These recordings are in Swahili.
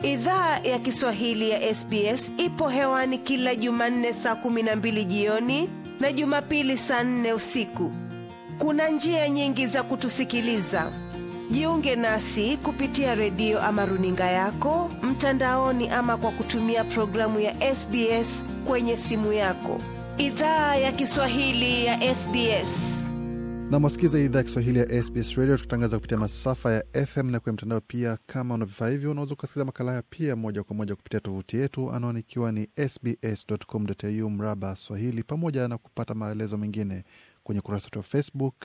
Idhaa ya Kiswahili ya SBS ipo hewani kila Jumanne saa 12 jioni na Jumapili saa 4 usiku. Kuna njia nyingi za kutusikiliza. Jiunge nasi kupitia redio ama runinga yako, mtandaoni ama kwa kutumia programu ya SBS kwenye simu yako. Idhaa ya Kiswahili ya SBS. Na mwasikiza idhaa ya Kiswahili ya SBS Radio, tukitangaza kupitia masafa ya FM na kwenye mtandao pia. Kama unavyofaa hivyo, unaweza kusikiliza makala haya pia moja kwa moja kupitia tovuti yetu, anwani ikiwa ni sbs.com.au/swahili, pamoja na kupata maelezo mengine kwenye kurasa wa Facebook,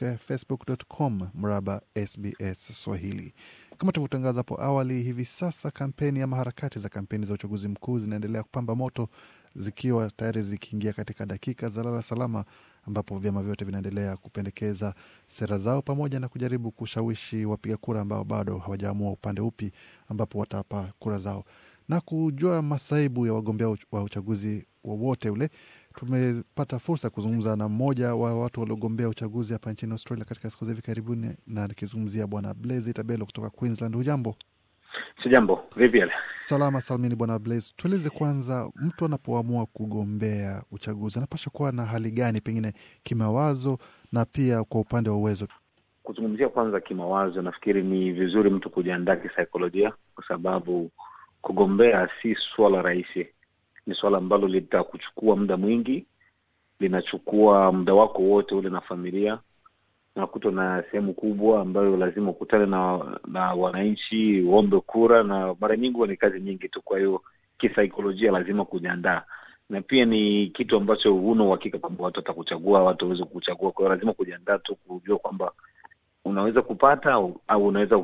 facebook.com/SBS Swahili. Kama tulivyotangaza hapo awali, hivi sasa kampeni ama harakati za kampeni za uchaguzi mkuu zinaendelea kupamba moto, zikiwa tayari zikiingia katika dakika za lala salama, ambapo vyama vyote vinaendelea kupendekeza sera zao pamoja na kujaribu kushawishi wapiga kura ambao bado hawajaamua upande upi ambapo watapa kura zao. Na kujua masaibu ya wagombea wa uchaguzi wowote ule, tumepata fursa kuzungumza na mmoja wa watu waliogombea uchaguzi hapa nchini Australia katika siku hivi karibuni, na nikizungumzia Bwana Blaze Tabelo kutoka Queensland. Hujambo? Sijambo, vipi ale? Salama salmini Bwana Blaze. Tueleze kwanza, mtu anapoamua kugombea uchaguzi anapaswa kuwa na hali gani, pengine kimawazo na pia kwa upande wa uwezo? Kuzungumzia kwanza kimawazo, nafikiri ni vizuri mtu kujiandaa kisaikolojia, kwa sababu kugombea si swala rahisi. Ni swala ambalo litakuchukua muda mwingi, linachukua muda wako wote ule na familia, na kuto na sehemu kubwa ambayo lazima ukutane na wananchi, uombe kura, na mara nyingi ni kazi nyingi tu. Kwa hiyo kisaikolojia lazima kujiandaa, na pia ni kitu ambacho huna uhakika kwamba watu watakuchagua, watu waweze kukuchagua. Kwa hiyo lazima kujiandaa tu, kujua kwamba unaweza kupata au unaweza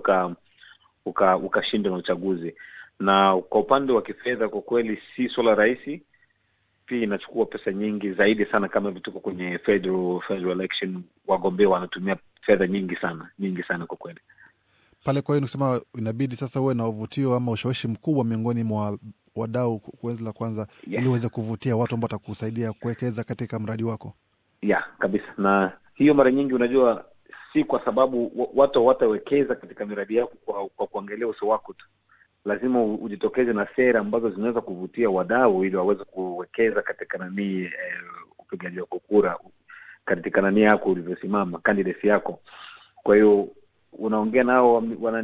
ukashinda na uchaguzi. Na kwa upande wa kifedha, kwa kweli si swala rahisi. Pia inachukua pesa nyingi zaidi sana, kama vituko kwenye federal election, wagombea wanatumia fedha nyingi sana kwa kweli pale. Kwa hiyo unasema inabidi sasa uwe na uvutio ama ushawishi mkubwa miongoni mwa wadau kwanza, yes, ili uweze kuvutia watu ambao watakusaidia kuwekeza katika mradi wako. Kabisa. Na hiyo mara nyingi unajua si kwa sababu watu watawekeza katika miradi yako kwa kuangalia uso wako tu. Lazima ujitokeze na sera ambazo zinaweza kuvutia wadau ili waweze kuwekeza katika upigaji wa kura, katika yako ulivyosimama, candidate yako. Kwa hiyo unaongea nao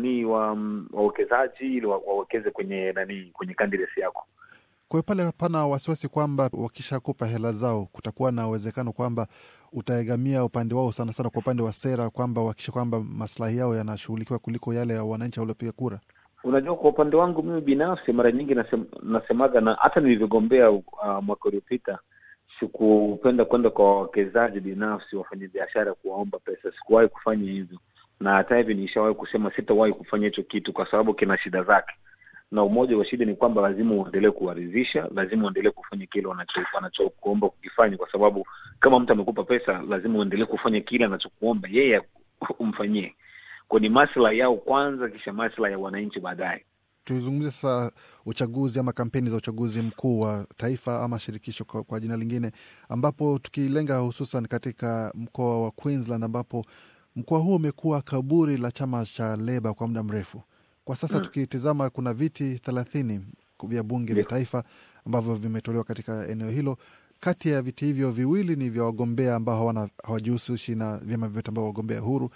wawekezaji ili wawekeze kwenye candidate yako. Kwa hiyo pale hapana wasiwasi kwamba wakishakupa hela zao kutakuwa na uwezekano kwamba utaegamia upande wao sana sana kwa upande wa sera, kwamba wakisha kwamba maslahi yao yanashughulikiwa kuliko yale ya wananchi waliopiga kura. Unajua, kwa upande wangu mimi binafsi mara nyingi nasemaga, na hata nilivyogombea mwaka uliopita, sikupenda kwenda kwa wawekezaji binafsi, wafanye biashara, kuwaomba pesa. Sikuwahi kufanya hivyo, na hata hivi nishawahi kusema sitawahi kufanya hicho kitu, kwa sababu kina shida zake. Na umoja wa shida ni kwamba lazima uendelee kuwaridhisha, lazima uendelee kufanya kile wanachokuomba kukifanya, kwa sababu kama mtu amekupa pesa, lazima uendelee kufanya kile anachokuomba yeye umfanyie. Kwa ni maslahi yao kwanza, kisha maslahi ya wananchi baadaye. Tuzungumzie sasa uchaguzi ama kampeni za uchaguzi mkuu wa taifa ama shirikisho kwa jina lingine, ambapo tukilenga hususan katika mkoa wa Queensland, ambapo mkoa huo umekuwa kaburi la chama cha Labor kwa muda mrefu. Kwa sasa tukitizama kuna viti 30 vya bunge vya taifa ambavyo vimetolewa katika eneo hilo. Kati ya viti hivyo viwili ni vya wagombea ambao hawajihusishi na vyama vyote ambao wagombea huru.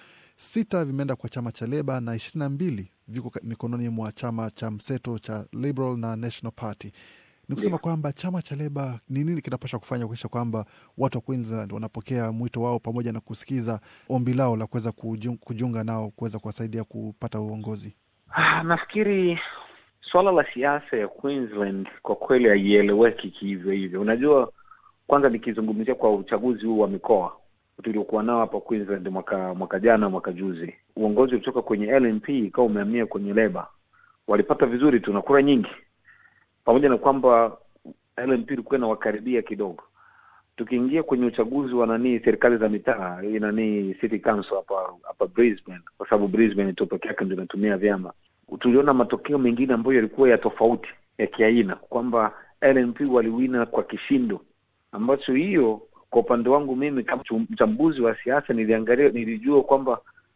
6 vimeenda kwa chama cha Labor na 22 viko mikononi mwa chama cha mseto cha Liberal na National Party. Ni kusema kwamba chama cha Labor ni nini kinapaswa kufanya kuhakikisha kwamba watu wa Queensland wanapokea mwito wao pamoja na kusikiza ombi lao la kuweza kujiunga nao kuweza kuwasaidia kupata uongozi? Nafikiri swala la siasa ya Queensland kwa kweli haieleweki hivyo. Unajua, kwanza nikizungumzia kwa uchaguzi huu wa mikoa tuliokuwa nao hapa Queensland mwaka jana, mwaka juzi, uongozi kutoka kwenye LNP kama umehamia kwenye Labor. Walipata vizuri tu na kura nyingi, pamoja na kwamba LNP ilikuwa na wakaribia kidogo. Tukiingia kwenye uchaguzi wa serikali za mitaa, city council hapa Brisbane, kwa sababu Brisbane tu pekee yake ndio inatumia vyama, tuliona matokeo mengine ambayo yalikuwa ya tofauti, ya kiaina, kwamba LNP waliwina kwa kishindo, ambacho hiyo kwa upande wangu mimi kama mchambuzi wa siasa nilijua kwamba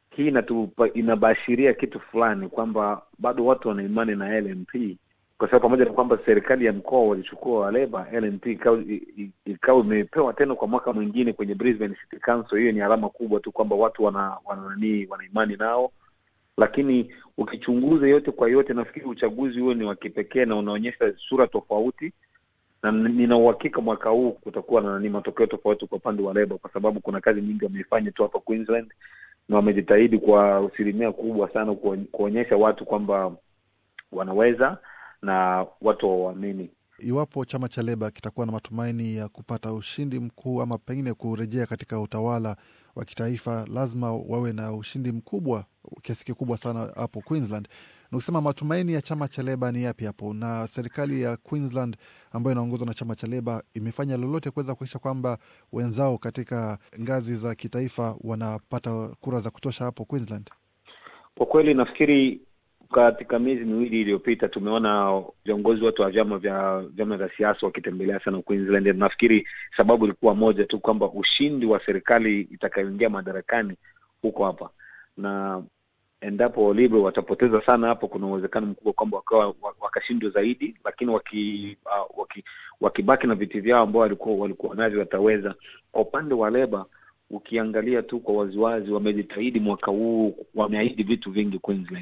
hii inabashiria kitu fulani kwamba bado watu wana imani na LNP, kwa sababu pamoja na kwamba serikali ya mkoa walichukua wa Labour, LNP ikawa imepewa tena kwa mwaka mwingine kwenye Brisbane City Council. Hiyo ni alama kubwa tu kwamba watu wana imani nao. Lakini ukichunguza yote kwa yote, nafikiri uchaguzi huo ni wa kipekee na unaonyesha sura tofauti, na nina uhakika mwaka huu kutakuwa na matokeo tofauti kwa upande wa Labour, kwa sababu kuna kazi nyingi wameifanya tu hapa Queensland na wamejitahidi kwa asilimia kubwa sana kuonyesha watu kwamba wanaweza na watu waamini. Iwapo chama cha Labour kitakuwa na matumaini ya kupata ushindi mkuu ama pengine kurejea katika utawala wa kitaifa, lazima wawe na ushindi mkubwa, kiasi kikubwa sana hapo Queensland. Na kusema matumaini ya chama cha Labour ni yapi hapo? Na serikali ya Queensland ambayo inaongozwa na chama cha Labour imefanya lolote kuweza kuhakikisha kwamba wenzao katika ngazi za kitaifa wanapata kura za kutosha hapo Queensland? Kwa kweli nafikiri katika miezi miwili iliyopita tumeona viongozi wote wa vyama vya siasa wakitembelea sana Queensland. Nafikiri sababu ilikuwa moja tu, kwamba ushindi wa serikali itakayoingia madarakani huko hapa, na endapo Liberal watapoteza sana hapo, kuna uwezekano mkubwa kwamba wakashindwa zaidi. Lakini wakibaki na viti vyao ambao walikuwa navyo wataweza. Kwa upande wa Labour, ukiangalia tu kwa waziwazi, wamejitahidi mwaka huu, wameahidi vitu vingi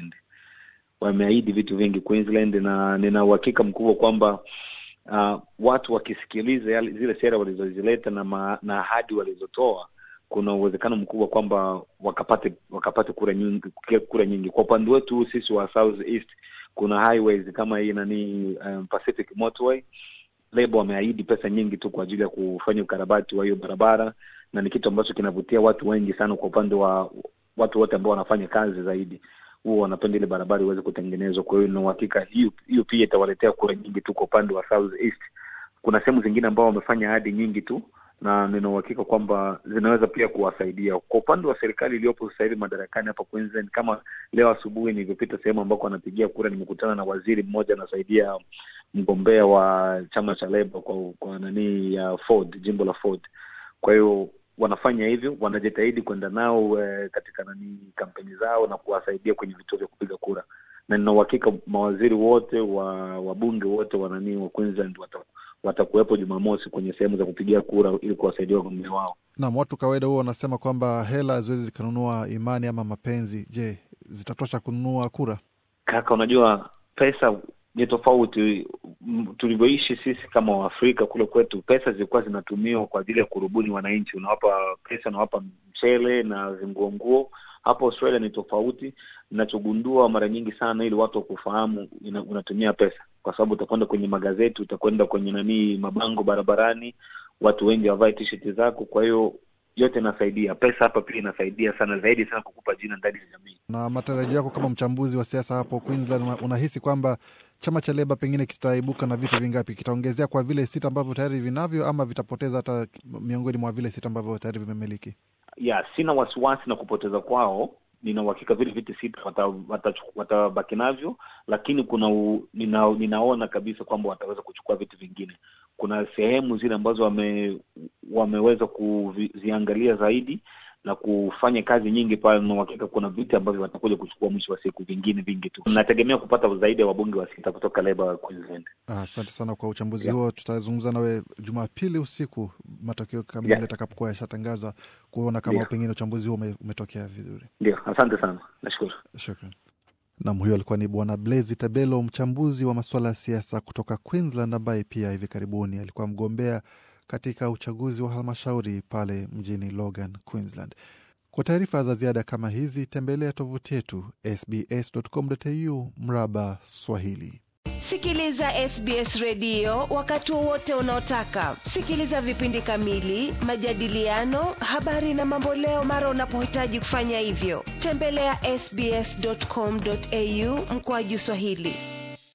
Queensland, na nina uhakika mkubwa kwamba watu wakisikiliza zile sera walizozileta na ahadi walizotoa, kuna uwezekano mkubwa kwamba wakapate kura nyingi. Kwa upande wetu sisi wa South East, kuna highways kama hii Pacific Motorway. Labour wameahidi pesa nyingi tu kwa ajili ya kufanya ukarabati wa hiyo barabara, na ni kitu ambacho kinavutia watu wengi sana. Kwa upande wa watu wote ambao wanafanya kazi zaidi, huo wanapenda ile barabara iweze kutengenezwa. Kwa hiyo na uhakika hiyo pia itawaletea kura nyingi tu kwa upande wa South East. Kuna sehemu zingine ambao wamefanya ahadi nyingi tu, na nina uhakika kwamba zinaweza pia kuwasaidia. Kwa upande wa serikali iliyopo sasa hivi madarakani hapa Queensland, kama leo asubuhi nilipita sehemu ambako anapigia kura, nimekutana na waziri mmoja anasaidia mgombea wa chama cha Labour kwa ya Ford, jimbo la Ford. Kwa hiyo wanafanya hivyo, wanajitahidi kwenda nao katika kampeni zao na kuwasaidia kwenye vituo vya kupiga kura. Na nina uhakika mawaziri wote wabunge wote wa Queensland watakuwepo Jumamosi kwenye sehemu za kupigia kura ili kuwasaidia wagombea wao. Na watu kawaida huwa wanasema kwamba hela haziwezi zikanunua imani ama mapenzi. Je, zitatosha kununua kura? Kaka, unajua pesa ni tofauti. Tulivyoishi sisi kama Waafrika kule kwetu, pesa zilikuwa zinatumiwa kwa ajili ya kurubuni wananchi. Unawapa pesa, unawapa mchele na nguo. Hapo Australia ni tofauti. Ninachogundua mara nyingi sana, ili watu wakufahamu, unatumia pesa, kwa sababu utakwenda kwenye magazeti, utakwenda kwenye mabango barabarani, watu wengi wavae t-shirt zako. Kwa hiyo yote inasaidia. Pesa hapa pia inasaidia sana, zaidi sana kukupa jina ndani ya jamii. Na matarajio yako kama mchambuzi wa siasa hapo Queensland, unahisi kwamba chama cha Labour pengine kitaibuka na vitu vingapi? Kitaongezea kwa vile sita ambavyo tayari vinavyo, ama vitapoteza hata miongoni mwa vile sita ambavyo tayari vimemiliki? Sina wasiwasi na kupoteza kwao. Nina uhakika vile viti sita watabaki navyo, lakini ninaona kabisa kwamba wataweza kuchukua vitu vingine. Kuna sehemu zile ambazo wameweza kuziangalia zaidi na kufanya kazi nyingi pale, na uhakika kuna vitu ambavyo watakuja kuchukua mwisho wa siku, vingine vingi tu. Nategemea kupata zaidi ya wabunge wa sita kutoka Labour Queensland. Asante sana kwa uchambuzi huo. Tutazungumza nawe Jumapili usiku matokeo kamili yatakapokuwa yashatangazwa, kuona kama pengine uchambuzi huo umetokea vizuri. Ndio, asante sana. Nashukuru. Shukrani. Na huyo alikuwa ni Bwana Blazy Tabelo, mchambuzi wa masuala ya siasa kutoka Queensland, ambaye pia hivi karibuni alikuwa mgombea katika uchaguzi wa halmashauri pale mjini Logan, Queensland. Kwa taarifa za ziada kama hizi, tembelea tovuti yetu sbs.com.au/Swahili. Sikiliza SBS redio wakati wowote unaotaka. Sikiliza vipindi kamili, majadiliano, habari na mamboleo mara unapohitaji kufanya hivyo. Tembelea sbs.com.au/Swahili.